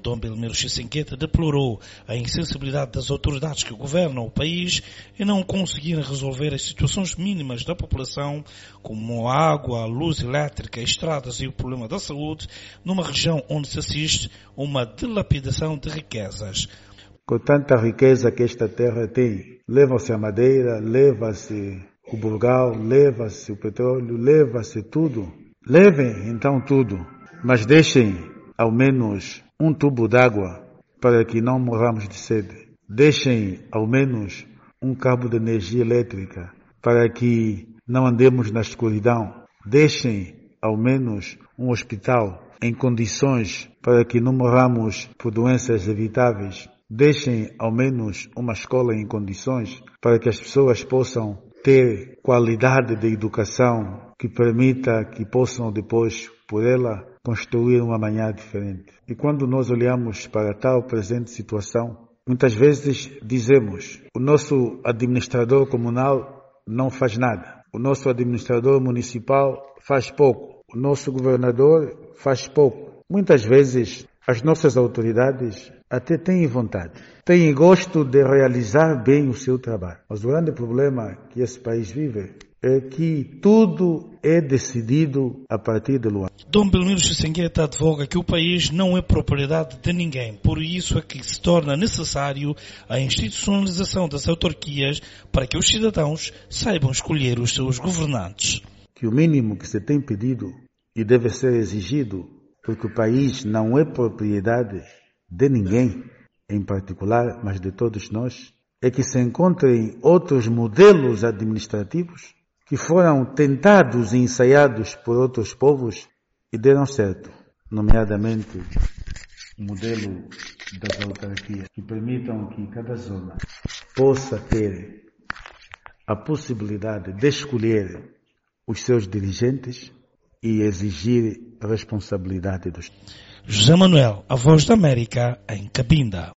Dom Belmiro Chisingueta deplorou a insensibilidade das autoridades que governam o país em não conseguirem resolver as situações mínimas da população, como a água, a luz elétrica, estradas e o problema da saúde, numa região onde se assiste a uma dilapidação de riquezas. Com tanta riqueza que esta terra tem, leva-se a madeira, leva-se o bulgal, leva-se o petróleo, leva-se tudo. Levem então tudo, mas deixem ao menos um tubo d'água para que não morramos de sede. Deixem ao menos um cabo de energia elétrica para que não andemos na escuridão. Deixem ao menos um hospital em condições para que não morramos por doenças evitáveis. Deixem ao menos uma escola em condições para que as pessoas possam ter qualidade de educação que permita que possam depois, por ela, construir uma amanhã diferente. E quando nós olhamos para tal presente situação, muitas vezes dizemos, o nosso administrador comunal não faz nada, o nosso administrador municipal faz pouco, o nosso governador faz pouco. Muitas vezes as nossas autoridades até têm vontade, têm gosto de realizar bem o seu trabalho. Mas o grande problema que esse país vive é que tudo é decidido a partir de Luanda. Dom Belmiro Chisingueta advoga que o país não é propriedade de ninguém, por isso é que se torna necessário a institucionalização das autarquias para que os cidadãos saibam escolher os seus governantes. Que o mínimo que se tem pedido e deve ser exigido, porque o país não é propriedade de ninguém em particular, mas de todos nós, é que se encontrem outros modelos administrativos que foram tentados e ensaiados por outros povos e deram certo, nomeadamente o modelo das autarquias, que permitam que cada zona possa ter a possibilidade de escolher os seus dirigentes e exigir a responsabilidade dos. José Manuel, a Voz da América, em Cabinda.